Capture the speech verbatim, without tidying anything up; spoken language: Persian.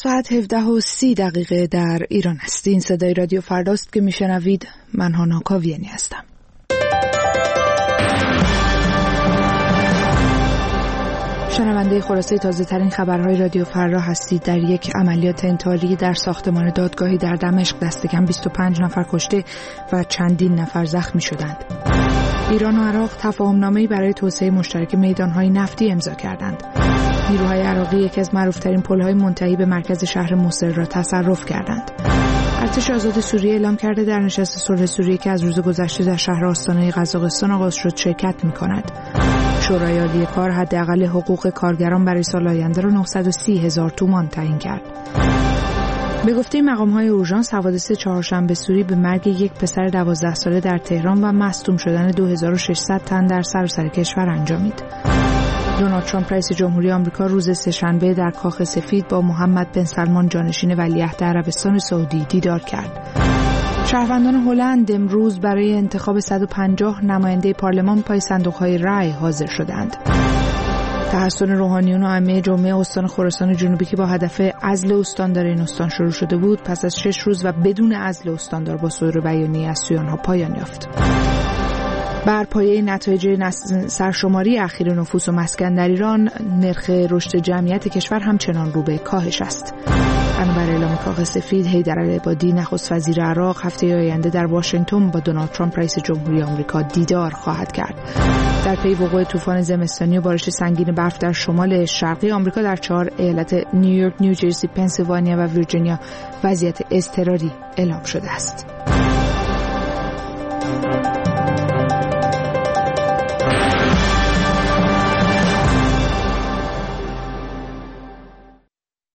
ساعت هفده و سی دقیقه در ایران است. این صدای رادیو فرداست که میشنوید. من هانا کاویانی هستم. شنونده خلاصه تازه ترین خبرهای رادیو فردا هستید. در یک عملیات انتحاری در ساختمان دادگاهی در دمشق دست کم بیست و پنج نفر کشته و چندین نفر زخمی شدند. ایران و عراق تفاهم‌نامه‌ای برای توسعه مشترک میدان‌های نفتی امضا کردند. نیروهای عراقی یکی از معروف‌ترین پل‌های منتهی به مرکز شهر موصل را تصرف کردند. ارتش آزاد سوریه اعلام کرده در نشست صلح سوریه که از روز گذشته در شهر آستانه قزاقستان آغاز شد شرکت می‌کند. شورای عالی کار حداقل حقوق کارگران برای سال آینده را نهصد و سی هزار تومان تعیین کرد. به گفته مقام‌های اورژانس، حوادث چهارشنبه سوری به مرگ یک پسر دوازده ساله در تهران و مصدوم شدن دو هزار و ششصد تن در سراسر کشور انجامید. دونالد ترامپ رئیس جمهوری آمریکا روز سه‌شنبه در کاخ سفید با محمد بن سلمان جانشین ولیعهد عربستان سعودی دیدار کرد. شهروندان هلند امروز برای انتخاب صد و پنجاه نماینده پارلمان پای صندوق‌های رای حاضر شدند. تحسن روحانیون و ائمه جمعه استان خراسان جنوبی که با هدف عزل استاندار این استان شروع شده بود، پس از شش روز و بدون عزل استاندار با صدور بیانیه از سوی آنها پایان یافت. بر پایه نتایج سرشماری اخیر نفوس و مسکن در ایران، نرخ رشد جمعیت کشور همچنان رو به کاهش است. بنابر اعلام کاخ سفید، حیدرالعبادی نخست وزیر عراق هفته آینده در واشنگتن با دونالد ترامپ رئیس جمهوری آمریکا دیدار خواهد کرد. در پی وقوع طوفان زمستانی و بارش سنگین برف در شمال شرقی آمریکا در چهار ایالت نیویورک، نیوجرسی، پنسیلوانیا و ویرجینیا وضعیت اضطراری اعلام شده است.